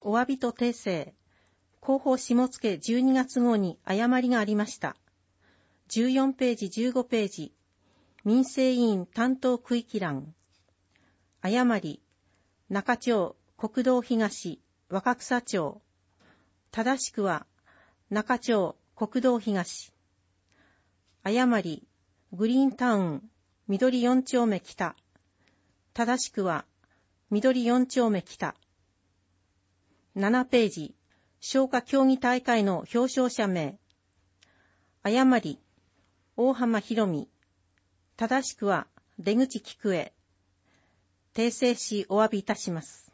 お詫びと訂正。広報下野12月号に誤りがありました。14ページ15ページ。民生委員担当区域欄。誤り。中町国道東若草町。正しくは中町国道東。誤り。グリーンタウン緑4丁目北。正しくは緑4丁目北。7ページ。消火競技大会の表彰者名。誤り。大浜博美。正しくは出口菊江。訂正しお詫びいたします。